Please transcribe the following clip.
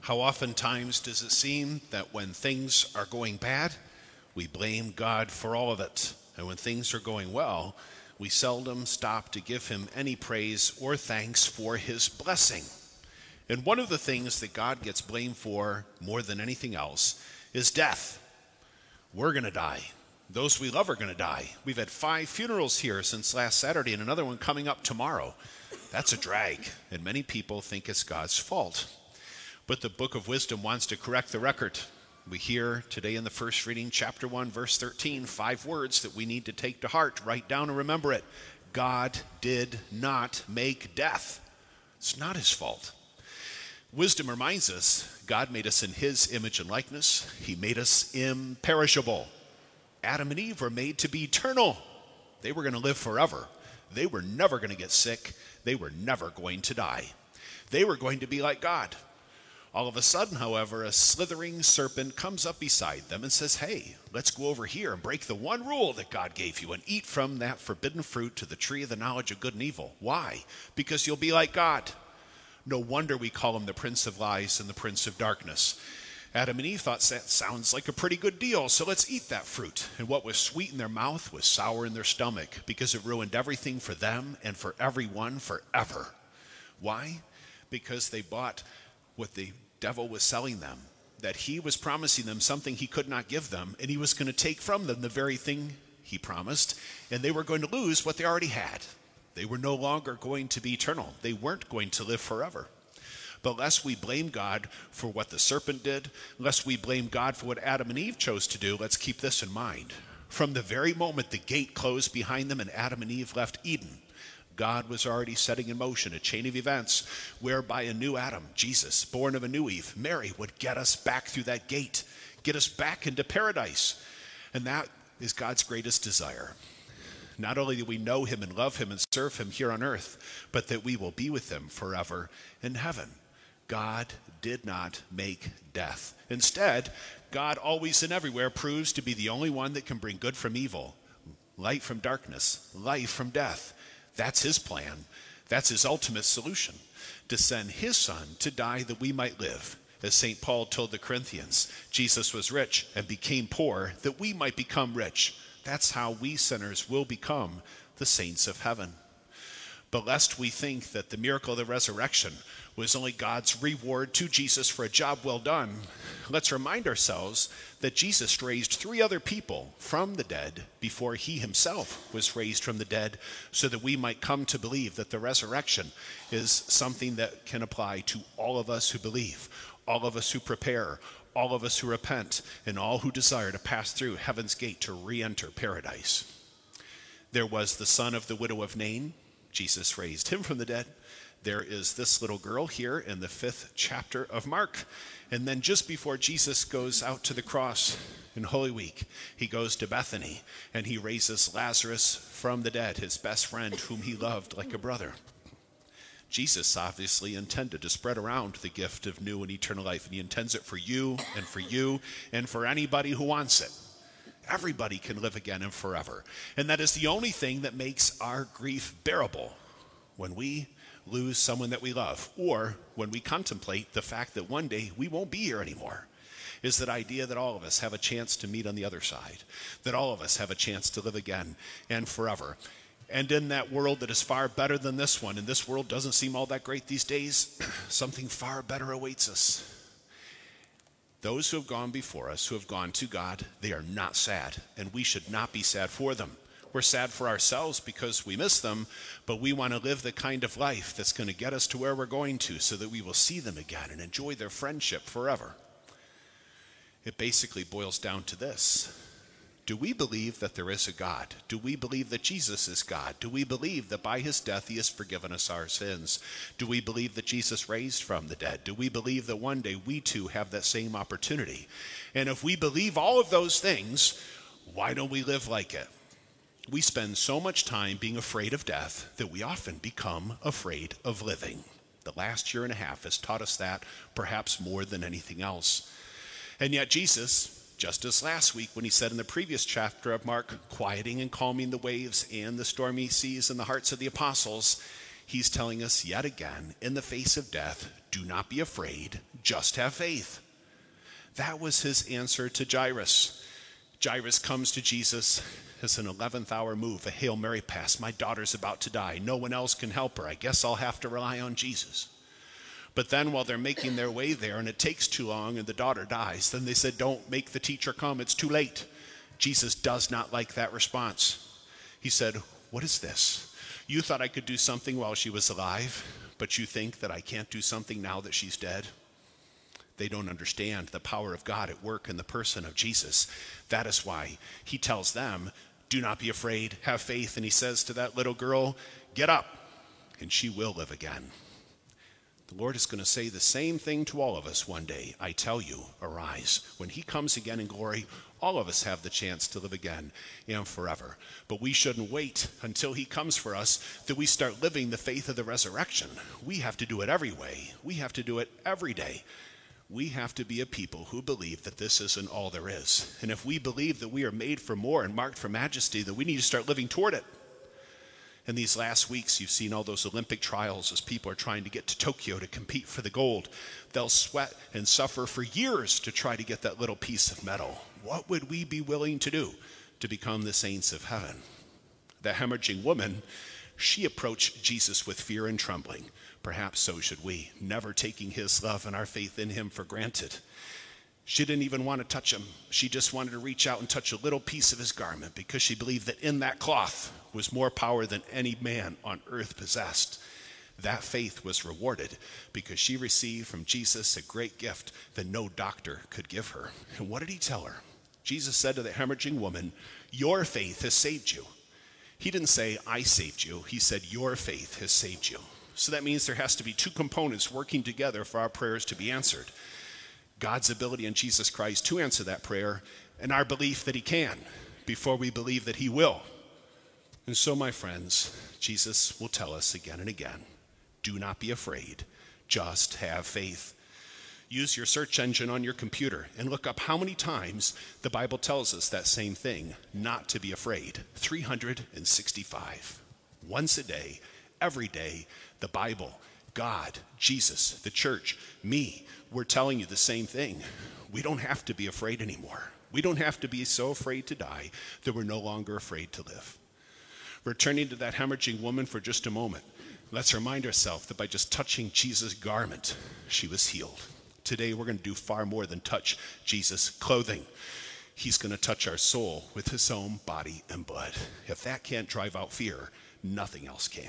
How oftentimes does it seem that when things are going bad, we blame God for all of it, and when things are going well, we seldom stop to give him any praise or thanks for his blessing. And one of the things that God gets blamed for more than anything else is death. We're going to die. Those we love are going to die. We've had 5 funerals here since last Saturday and another one coming up tomorrow. That's a drag, and many people think it's God's fault. But the Book of Wisdom wants to correct the record. We hear today in the first reading, chapter 1, verse 13, 5 words that we need to take to heart, write down and remember it. God did not make death. It's not his fault. Wisdom reminds us God made us in his image and likeness. He made us imperishable. Adam and Eve were made to be eternal. They were going to live forever. They were never going to get sick. They were never going to die. They were going to be like God. All of a sudden, however, a slithering serpent comes up beside them and says, hey, let's go over here and break the one rule that God gave you and eat from that forbidden fruit to the tree of the knowledge of good and evil. Why? Because you'll be like God. No wonder we call him the Prince of Lies and the Prince of Darkness. Adam and Eve thought that sounds like a pretty good deal, so let's eat that fruit. And what was sweet in their mouth was sour in their stomach because it ruined everything for them and for everyone forever. Why? Because they bought what the devil was selling them, that he was promising them something he could not give them, and he was going to take from them the very thing he promised, and they were going to lose what they already had. They were no longer going to be eternal. They weren't going to live forever. But lest we blame God for what the serpent did, lest we blame God for what Adam and Eve chose to do, let's keep this in mind. From the very moment the gate closed behind them and Adam and Eve left Eden, God was already setting in motion a chain of events whereby a new Adam, Jesus, born of a new Eve, Mary, would get us back through that gate, get us back into paradise. And that is God's greatest desire. Not only do we know him and love him and serve him here on earth, but that we will be with him forever in heaven. God did not make death. Instead, God always and everywhere proves to be the only one that can bring good from evil, light from darkness, life from death. That's his plan. That's his ultimate solution, to send his son to die that we might live. As St. Paul told the Corinthians, Jesus was rich and became poor that we might become rich. That's how we sinners will become the saints of heaven. But lest we think that the miracle of the resurrection was only God's reward to Jesus for a job well done, let's remind ourselves that Jesus raised 3 other people from the dead before he himself was raised from the dead, so that we might come to believe that the resurrection is something that can apply to all of us who believe, all of us who prepare, all of us who repent, and all who desire to pass through heaven's gate to re-enter paradise. There was the son of the widow of Nain. Jesus raised him from the dead. There is this little girl here in the 5th chapter of Mark. And then just before Jesus goes out to the cross in Holy Week, he goes to Bethany and he raises Lazarus from the dead, his best friend whom he loved like a brother. Jesus obviously intended to spread around the gift of new and eternal life, and he intends it for you and for anybody who wants it. Everybody can live again and forever. And that is the only thing that makes our grief bearable when we lose someone that we love, or when we contemplate the fact that one day we won't be here anymore, is that idea that all of us have a chance to meet on the other side, that all of us have a chance to live again and forever. And in that world that is far better than this one, and this world doesn't seem all that great these days, something far better awaits us. Those who have gone before us, who have gone to God, they are not sad, and we should not be sad for them. We're sad for ourselves because we miss them, but we want to live the kind of life that's going to get us to where we're going to, so that we will see them again and enjoy their friendship forever. It basically boils down to this. Do we believe that there is a God? Do we believe that Jesus is God? Do we believe that by his death he has forgiven us our sins? Do we believe that Jesus raised from the dead? Do we believe that one day we too have that same opportunity? And if we believe all of those things, why don't we live like it? We spend so much time being afraid of death that we often become afraid of living. The last year and a half has taught us that, perhaps more than anything else. And yet Jesus, just as last week when he said in the previous chapter of Mark, quieting and calming the waves and the stormy seas in the hearts of the apostles, He's telling us yet again, in the face of death, do not be afraid, just have faith. That was his answer to Jairus. Jairus comes to Jesus. It's an 11th hour move, a Hail Mary pass. My daughter's about to die. No one else can help her. I guess I'll have to rely on Jesus. But then while they're making their way there and it takes too long and the daughter dies, then they said, don't make the teacher come. It's too late. Jesus does not like that response. He said, what is this? You thought I could do something while she was alive, but you think that I can't do something now that she's dead? They don't understand the power of God at work in the person of Jesus. That is why he tells them, do not be afraid, have faith. And he says to that little girl, get up, and she will live again. The Lord is going to say the same thing to all of us one day. I tell you, arise. When he comes again in glory, all of us have the chance to live again and forever. But we shouldn't wait until he comes for us that we start living the faith of the resurrection. We have to do it every way. We have to do it every day. We have to be a people who believe that this isn't all there is. And if we believe that we are made for more and marked for majesty, then we need to start living toward it. In these last weeks, you've seen all those Olympic trials as people are trying to get to Tokyo to compete for the gold. They'll sweat and suffer for years to try to get that little piece of metal. What would we be willing to do to become the saints of heaven? The hemorrhaging woman, she approached Jesus with fear and trembling. Perhaps so should we, never taking his love and our faith in him for granted. She didn't even want to touch him. She just wanted to reach out and touch a little piece of his garment because she believed that in that cloth was more power than any man on earth possessed. That faith was rewarded because she received from Jesus a great gift that no doctor could give her. And what did he tell her? Jesus said to the hemorrhaging woman, your faith has saved you. He didn't say, I saved you. He said, your faith has saved you. So that means there has to be two components working together for our prayers to be answered. God's ability in Jesus Christ to answer that prayer and our belief that he can before we believe that he will. And so, my friends, Jesus will tell us again and again, do not be afraid, just have faith. Use your search engine on your computer and look up how many times the Bible tells us that same thing, not to be afraid. 365. Once a day, every day, the Bible, God, Jesus, the church, me, we're telling you the same thing. We don't have to be afraid anymore. We don't have to be so afraid to die that we're no longer afraid to live. Returning to that hemorrhaging woman for just a moment, let's remind ourselves that by just touching Jesus' garment, she was healed. Today, we're going to do far more than touch Jesus' clothing. He's going to touch our soul with his own body and blood. If that can't drive out fear, nothing else can.